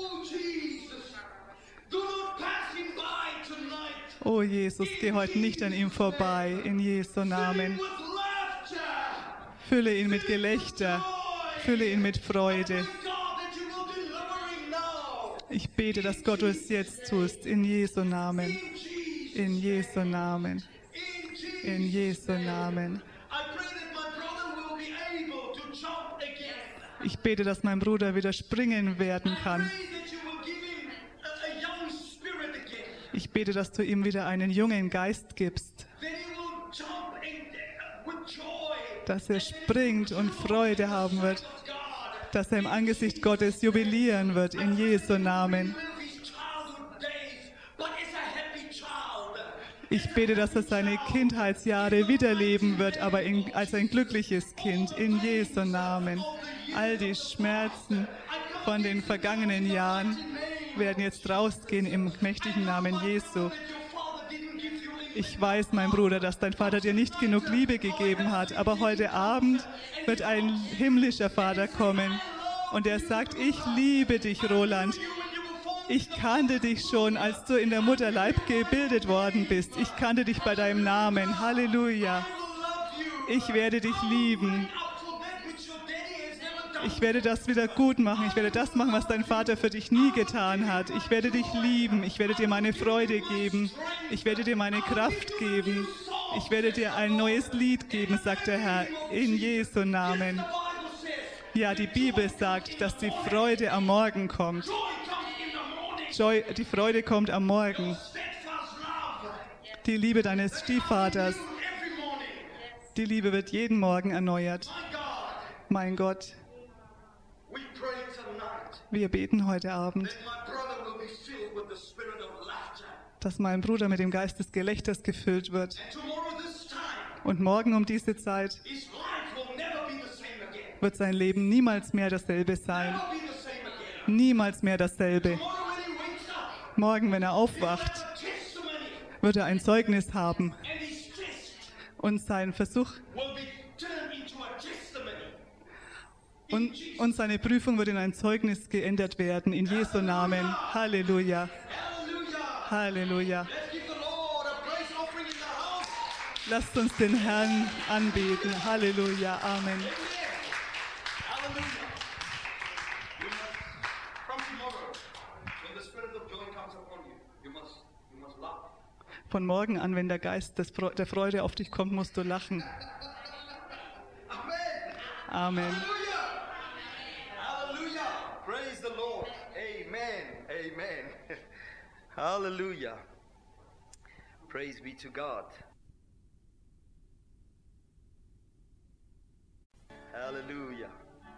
Oh Jesus, geh heute nicht an ihm vorbei, in Jesu Namen. With laughter. Fülle ihn mit Gelächter, fülle ihn mit Freude. God, that you will deliver him now. Ich bete, dass Gott du es jetzt tust, in Jesu Namen, In Jesus. in Jesu Namen, In in Jesus. Jesu Namen. I pray that my brother will be able to jump again. Ich bete, dass mein Bruder wieder springen werden I kann. pray that you will give him a young spirit again. Ich bete, dass du ihm wieder einen jungen Geist gibst, That he will jump with joy. dass er springt und Freude haben wird, Of God. dass er im Angesicht Gottes jubilieren wird, in Jesu Namen. Live his childhood days, but is a happy child. Ich bete, dass er seine Kindheitsjahre wiederleben wird, aber als ein glückliches Kind, in Jesu Namen. All die Schmerzen von den vergangenen Jahren werden jetzt rausgehen im mächtigen Namen Jesu. Your father didn't give you enough. Ich weiß, mein Bruder, dass dein Vater dir nicht genug Liebe gegeben hat, aber heute Abend wird ein himmlischer Vater kommen und er sagt, ich liebe dich, Roland. Ich kannte dich schon, als du in der Mutterleib gebildet worden bist. Ich kannte dich bei deinem Namen. Halleluja. Ich werde dich lieben. Ich werde das wieder gut machen. Ich werde das machen, was dein Vater für dich nie getan hat. Ich werde dich lieben. Ich werde dir meine Freude geben. Ich werde dir meine Kraft geben. Ich werde dir ein neues Lied geben, sagt der Herr, in Jesu Namen. Ja, die Bibel sagt, dass die Freude am Morgen kommt. Die Freude kommt am Morgen. Die Liebe deines Stiefvaters, die Liebe wird jeden Morgen erneuert. Mein Gott, wir beten heute Abend, dass mein Bruder mit dem Geist des Gelächters gefüllt wird. Und morgen um diese Zeit wird sein Leben niemals mehr dasselbe sein. Niemals mehr dasselbe. Morgen, wenn er aufwacht, wird er ein Zeugnis haben. Und sein Versuch und seine Prüfung wird in ein Zeugnis geändert werden. In Jesu Namen. Halleluja. Halleluja. Lasst uns den Herrn anbeten. Halleluja. Amen. Von morgen an, wenn der Geist der Freude auf dich kommt, musst du lachen. Amen. Hallelujah. Praise the Lord. Amen. Amen. Hallelujah. Praise be to God. Hallelujah.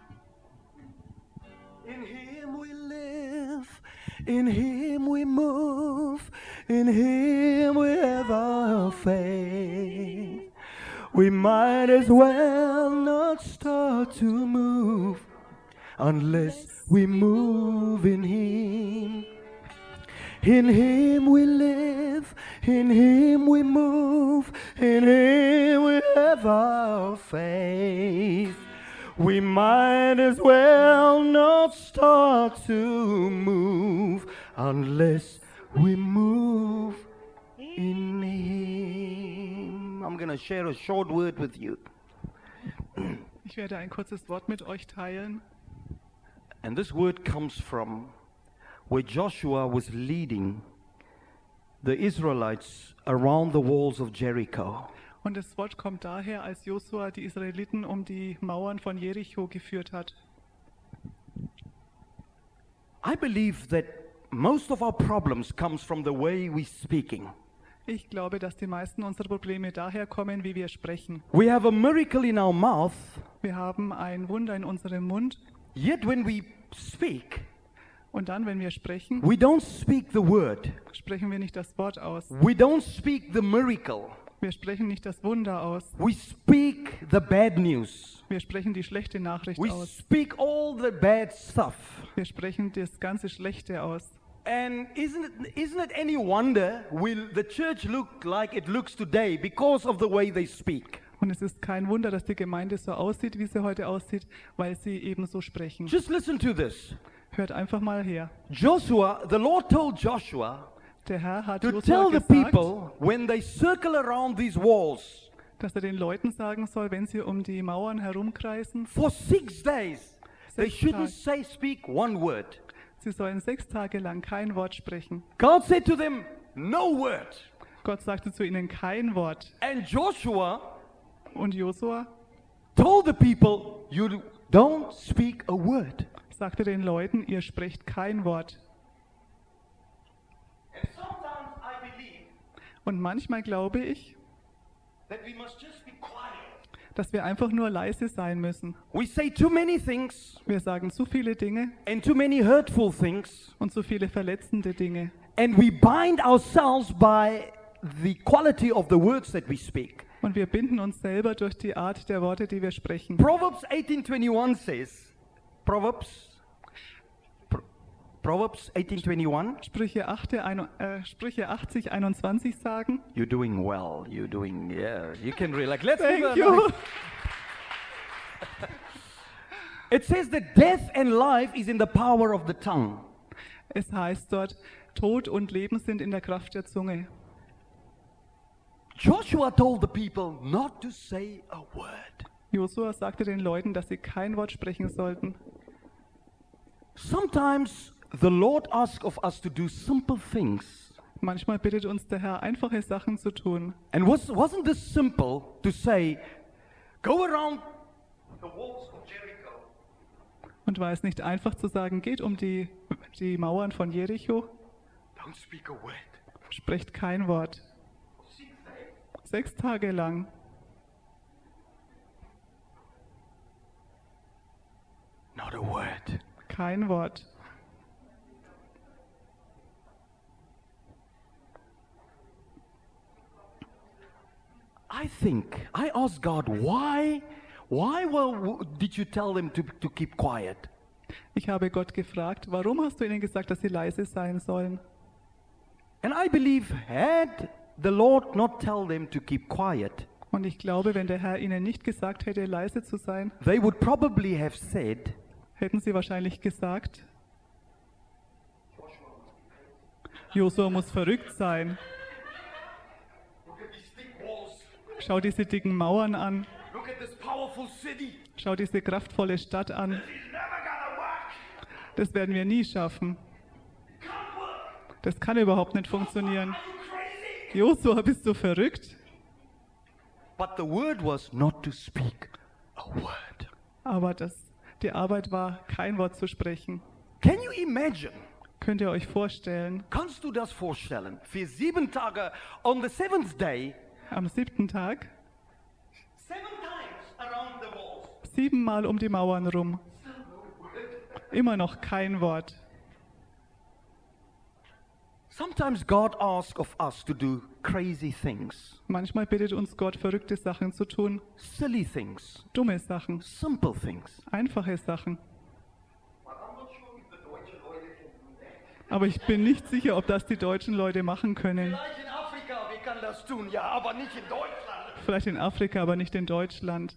In Him we live, in Him we move, in Him we have our faith. We might as well not start to move unless we move in Him. In Him we live, in Him we move, in Him we have our faith. We might as well not start to move unless we move in Him. I'm going to share a short word with you. Ich werde ein kurzes Wort mit euch teilen. And this word comes from where Joshua was leading the Israelites around the walls of Jericho. Und das Wort kommt daher, als Josua die Israeliten um die Mauern von Jericho geführt hat. I believe that most of our problems comes from the way we're speaking. Ich glaube, dass die meisten unserer Probleme daher kommen, wie wir sprechen. We have a miracle in our mouth, Wir haben ein Wunder in unserem Mund yet when we speak, und dann, wenn wir sprechen, we don't speak the word. sprechen wir nicht das Wort aus. We don't speak the miracle. Wir sprechen nicht das Wunder aus. We speak the bad news. Wir sprechen die schlechte Nachricht We aus. speak all the bad stuff. Wir sprechen das ganze Schlechte aus. And isn't it any wonder will the church look like it looks today because of the way they speak? Und es ist kein Wunder, dass die Gemeinde so aussieht, wie sie heute aussieht, weil sie eben so sprechen. Just listen to this. Hört einfach mal her. The Lord told Joshua, Der Herr hat to Josua tell the gesagt, people when they circle around these walls dass er den Leuten sagen soll, wenn sie um die Mauern herumkreisen, for 6 days, they 6 shouldn't Tage, speak one word. sie sollen 6 Tage lang kein Wort sprechen. God said to them, no word. Gott sagte zu ihnen kein Wort. And Joshua Und Josua told the people, you don't speak a word. sagte den Leuten, ihr sprecht kein Wort. And sometimes I believe Und manchmal glaube ich, that we must just be quiet. dass wir einfach nur leise sein müssen. We say too many things Wir sagen zu viele Dinge and too many hurtful things, und zu viele verletzende Dinge. and we bind ourselves by the quality of the words that we speak. Und wir binden uns selber durch die Art der Worte, die wir sprechen. Proverbs 18:21 says, Proverbs 18:21. Sprüche 80, 21 sagen. You're doing well. You're doing, yeah. You can relax. Let's give Thank her a you. nice- It says that death and life is in the power of the tongue. Es heißt dort, Tod und Leben sind in der Kraft der Zunge. Joshua told the people not to say a word. Josua sagte den Leuten, dass sie kein Wort sprechen sollten. Sometimes the Lord asks of us to do simple things. Manchmal bittet uns der Herr, einfache Sachen zu tun. And wasn't this simple to say, go around the walls of Jericho? Und war es nicht einfach zu sagen, geht um die Mauern von Jericho, Don't speak a word. sprecht kein Wort. 6 Tage lang. Not a word. Kein Wort. I asked God, why did you tell them to keep quiet? Ich habe Gott gefragt, warum hast du ihnen gesagt, dass sie leise sein sollen? And I believe, had the Lord not tell them to keep quiet, Und ich glaube, wenn der Herr ihnen nicht gesagt hätte, leise zu sein, they would probably have said, hätten sie wahrscheinlich gesagt, Josua muss verrückt sein. look at these thick walls, Schau diese dicken Mauern an. look at this powerful city. Schau diese kraftvolle Stadt an. It's never gonna work. Das werden wir nie schaffen. Can't work. Das kann überhaupt nicht funktionieren. Are you crazy? Josua, bist du verrückt? But the word was not to speak a word. Aber die Arbeit war, kein Wort zu sprechen. Can you imagine? Könnt ihr euch vorstellen, Kannst du das vorstellen? Für 7 Tage, on the 7th day, am 7. Tag 7 times around the walls. 7-mal um die Mauern rum. Immer noch kein Wort. Sometimes God asks of us to do crazy things, Manchmal bittet uns Gott, verrückte Sachen zu tun. silly things, Dumme Sachen. simple things. Einfache Sachen. Aber ich bin nicht sicher, ob das die deutschen Leute machen können. Vielleicht in Afrika, wir können das tun, ja, aber nicht in Deutschland. Vielleicht in Afrika, aber nicht in Deutschland.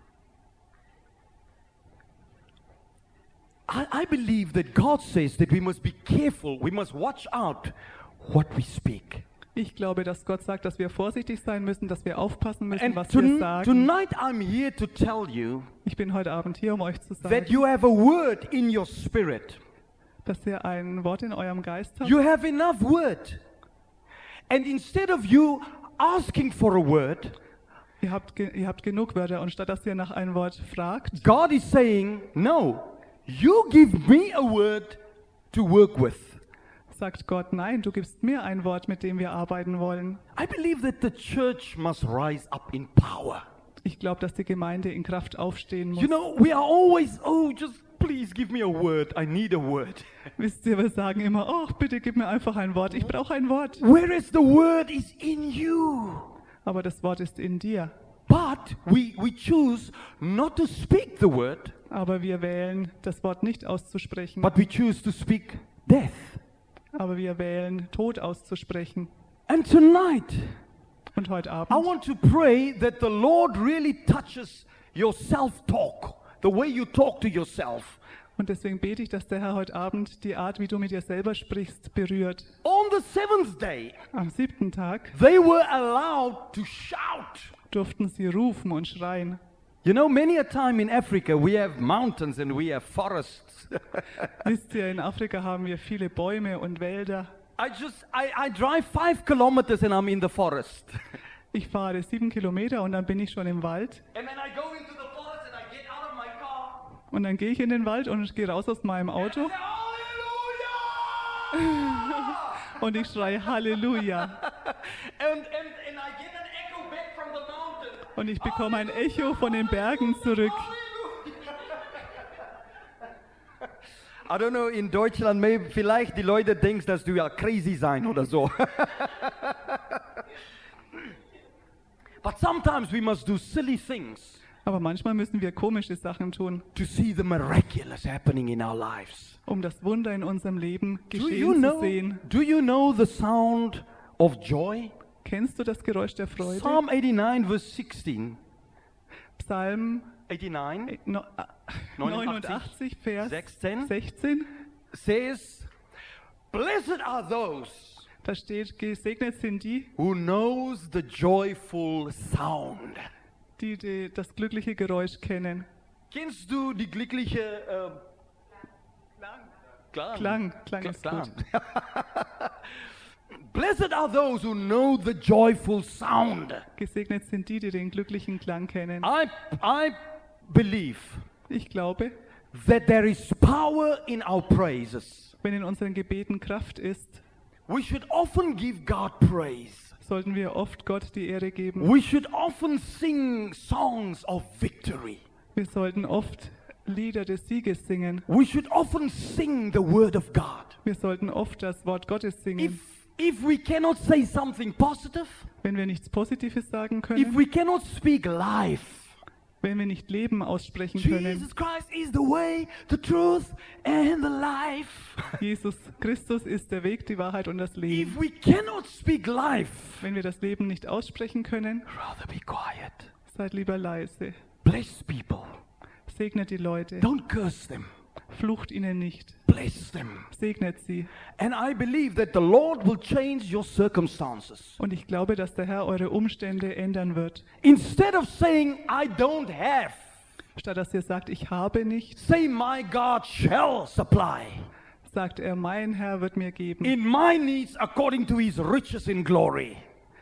I believe that God says that we must be careful, we must watch out what we speak. Ich glaube, dass Gott sagt, dass wir vorsichtig sein müssen, dass wir aufpassen müssen, And was wir sagen. tonight I'm here to tell you Ich bin heute Abend hier, um euch zu that sagen, you have a word in your spirit. dass ihr ein Wort in eurem Geist habt. You have enough word. And instead of you asking for a word, Ihr habt genug Wörter und statt dass ihr nach einem Wort fragt, God is saying, no, you give me a word to work with. sagt Gott, nein, du gibst mir ein Wort, mit dem wir arbeiten wollen. I believe that the church must rise up in power. Ich glaube, dass die Gemeinde in Kraft aufstehen muss. You know, we are always, oh, just please give me a word. I need a word. Wisst ihr, wir sagen immer, oh, bitte gib mir einfach ein Wort. Ich brauche ein Wort. Whereas the word is in you. Aber das Wort ist in dir. But we choose not to speak the word, Aber wir wählen, das Wort nicht auszusprechen. but we choose to speak death. Aber wir wählen, Tod auszusprechen. And tonight, Und heute I Abend want to pray that the Lord really touches your self-talk, the way you talk to yourself. Und deswegen bete ich, dass der Herr heute Abend die Art, wie du mit dir selber sprichst, berührt. On the seventh day, Am 7. Tag they were allowed to shout. durften sie rufen und schreien. You know, many a time in Africa we have mountains and we have forests. Wisst ihr, in Afrika haben wir viele Bäume und Wälder. I drive 5 kilometers and I'm in the forest. Ich fahre 7 Kilometer und dann bin ich schon im Wald. And then I go into the forest and I get out of my car. Und dann gehe ich in den Wald und gehe raus aus meinem Auto And I say, Hallelujah! und ich schreie Halleluja. and I get an echo back from the mountain. Und ich bekomme ein Echo von den Bergen zurück. I don't know, in Deutschland, maybe, vielleicht die Leute denken, dass du ja crazy sein oder so. But sometimes we must do silly things Aber manchmal müssen wir komische Sachen tun, to see the miraculous happening in our lives. um das Wunder in unserem Leben Do geschehen zu sehen. you know the sound of joy? Kennst du das Geräusch der Freude? Psalm 89 verse 16. Psalm 89 89, Vers 16 16. says, Blessed are those Da steht, gesegnet sind die, who knows the joyful sound. die das glückliche Geräusch kennen. Kennst du die glückliche Klang ist gut. Blessed are those who know the joyful sound. Gesegnet sind die den glücklichen Klang kennen. I believe Ich glaube, that there is power in our praises. wenn in unseren Gebeten Kraft ist, We should often give God praise. sollten wir oft Gott die Ehre geben. We should often sing songs of victory. Wir sollten oft Lieder des Sieges singen. We should often sing the word of God. Wir sollten oft das Wort Gottes singen. If we cannot say something positive, Wenn wir nichts Positives sagen if können, we cannot speak life, wenn wir nicht Leben aussprechen können. Jesus Christ is the way, the truth and the life. Jesus Christus ist der Weg, die Wahrheit und das Leben. If we cannot speak life, Wenn wir das Leben nicht aussprechen können, rather be quiet. seid lieber leise. Bless people. Segnet die Leute. Don't curse them. Flucht ihnen nicht. Bless them. Segnet sie. And I believe that the Lord will change your circumstances. Und ich glaube, dass der Herr eure Umstände ändern wird. Instead of saying, I don't have, Statt dass ihr sagt, ich habe nicht, say, my God shall supply sagt er, mein Herr wird mir geben. in my needs according to his riches in glory.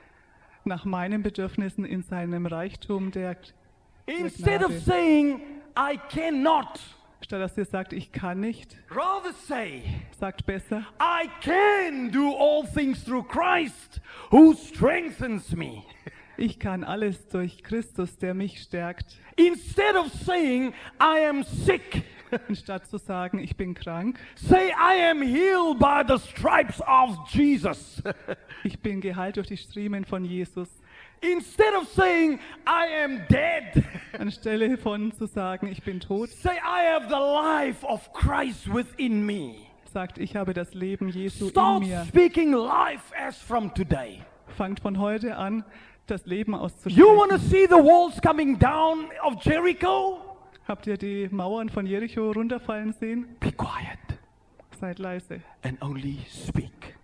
Nach meinen Bedürfnissen in seinem Reichtum der Instead of Gnade. saying, I cannot, Statt dass ihr sagt, ich kann nicht, rather say, sagt besser, I can do all things through Christ who strengthens me. ich kann alles durch Christus, der mich stärkt. Instead of saying, I am sick, Anstatt zu sagen, ich bin krank, say, I am healed by the stripes of Jesus. ich bin geheilt durch die Striemen von Jesus. Instead of saying, I am dead, Anstelle von zu sagen, ich bin tot, say, I have the life of Christ within me. sagt, ich habe das Leben Jesu in Start mir. speaking life as from today. Fangt von heute an, das Leben You want auszusprechen. to see the walls coming down of Jericho? Habt ihr die Mauern von Jericho runterfallen sehen? Be quiet Seid leise and only speak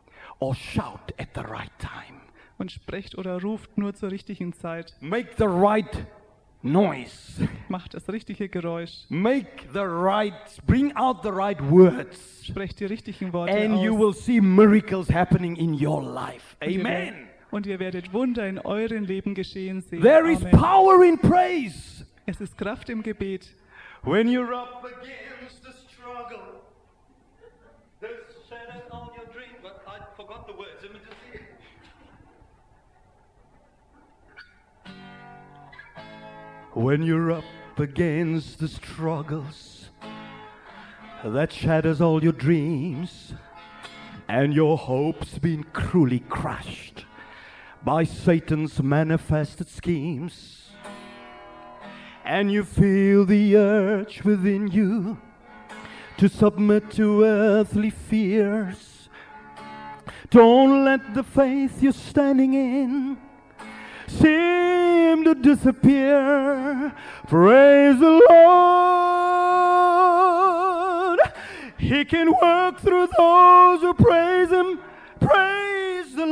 or shout at the right time. und sprecht oder ruft nur zur richtigen Zeit. Make the right noise. Macht das richtige Geräusch. Bring out the right words. Sprecht die richtigen Worte And you aus. will see miracles happening in your life. Und ihr Amen. werdet- Und ihr werdet Wunder in euren Leben geschehen sehen. There is Amen. power in praise. Es ist Kraft im Gebet. When you're up against the struggle, there's shadows on your dream, but I forgot the words. Let me just see it. When you're up against the struggles that shatters all your dreams, and your hopes been cruelly crushed by Satan's manifested schemes, and you feel the urge within you to submit to earthly fears, don't let the faith you're standing in seem to disappear. Praise the Lord. He can work through those who praise Him. Praise the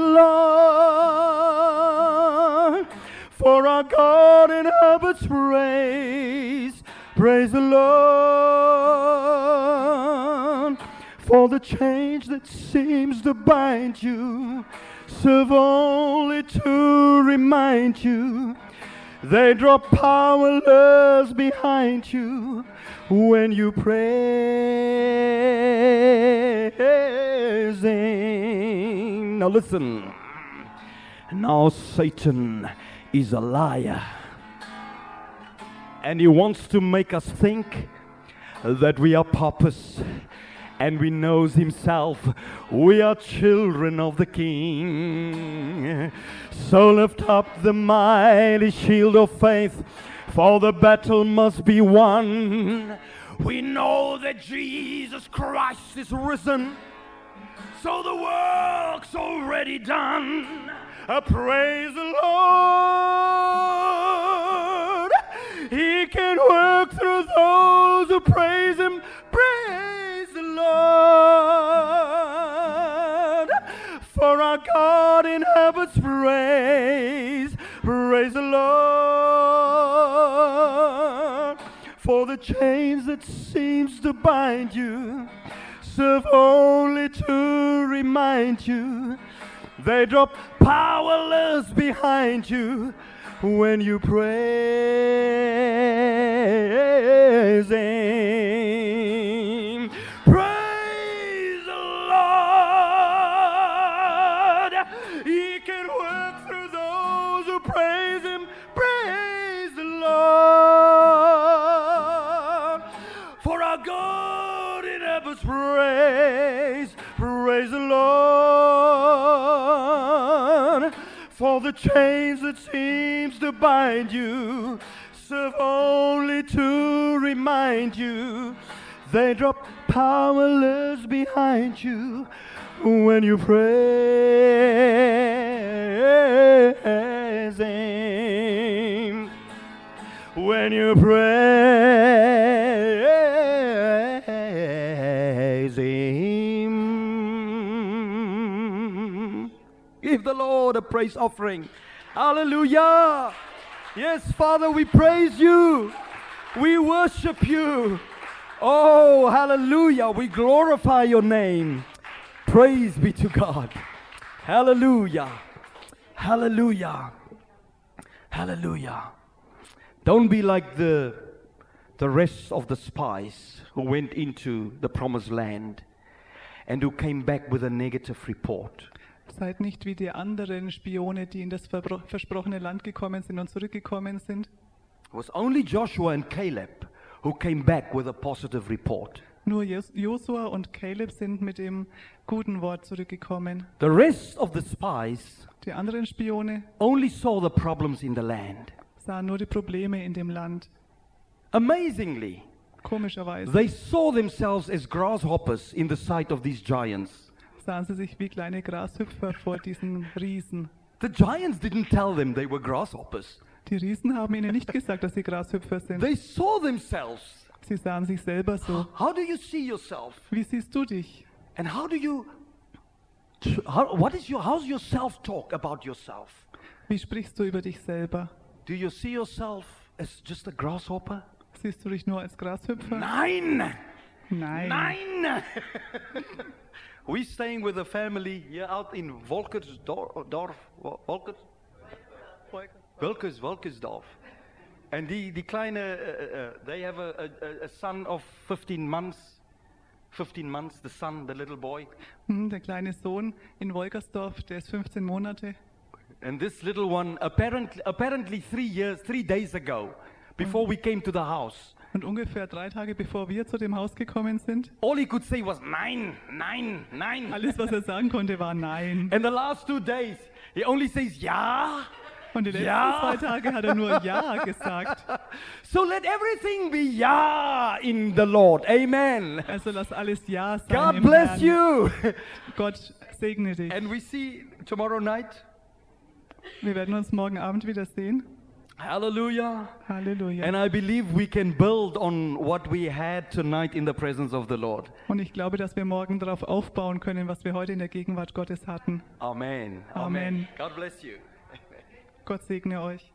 Lord. For our God inhabits praise. Praise the Lord. For the change that seems to bind you, serve only to remind you. They drop powerless behind you when you praise Him. Now listen. Now Satan is a liar. And he wants to make us think that we are paupers. And we knows himself, we are children of the King. So lift up the mighty shield of faith, for the battle must be won. We know that Jesus Christ is risen, so the work's already done. Praise the Lord. He can work through those who praise Him. Praise the Lord. For our God inhabits praise. Praise the Lord. For the chains that seems to bind you serve only to remind you. They drop powerless behind you when you praise Him. Praise the Lord. He can work through those who praise Him. Praise the Lord. For our God inhabits praise. Praise the Lord. For the chains that seems to bind you serve only to remind you. They drop powerless behind you when you praise Him. When you praise Him. Give the Lord a praise offering. Hallelujah. Yes, Father, we praise you. We worship you. Oh, hallelujah. We glorify your name. Praise be to God. Hallelujah. Hallelujah. Hallelujah. Don't be like the rest of the spies who went into the promised land and who came back with a negative report. Seid nicht wie die anderen Spione, die in das versprochene Land gekommen sind und zurückgekommen sind. It was only Joshua and Caleb who came back with a positive report. Nur Josua und Caleb sind mit dem guten Wort zurückgekommen. The rest of the spies Die anderen Spione only saw the problems in the land. sahen nur die Probleme in dem Land. Amazingly, Komischerweise they saw themselves as grasshoppers in the sight of these giants. sahen sie sich wie kleine Grashüpfer vor diesen Riesen. The giants didn't tell them they were grasshoppers. Die Riesen haben ihnen nicht gesagt, dass sie Grashüpfer sind. They saw themselves. Sie sahen sich selber so. How do you see yourself? Wie siehst du dich? And how's your self-talk about yourself? Wie sprichst du über dich selber? Do you see yourself as just a grasshopper? Siehst du dich nur als Grashüpfer? Nein! Nein. Nein! We're staying with a family here out in Wolkersdorf. Wolkersdorf. And the kleine, they have a son of 15 months. 15 months, the son, the little boy. Der kleine Sohn in Wolkersdorf, der ist 15 Monate. And this little one, apparently 3 days ago, before we came to the house, Und ungefähr 3 Tage bevor wir zu dem Haus gekommen sind, all he could say was, nein, nein, nein. alles, was er sagen konnte, war Nein. And the last 2 days, he only says, ja. Und die letzten Ja. 2 Tage hat er nur Ja gesagt. So let everything be ja in the Lord. Amen. Also lass alles Ja sein God im bless Herrn. you. Gott segne dich. And we see tomorrow night, Wir werden uns morgen Abend wieder sehen. Hallelujah. Halleluja. And I believe we can build on what we had tonight in the presence of the Lord. Und ich glaube, dass wir morgen darauf aufbauen können, was wir heute in der Gegenwart Gottes hatten. Amen. Amen. God bless you. Gott segne euch.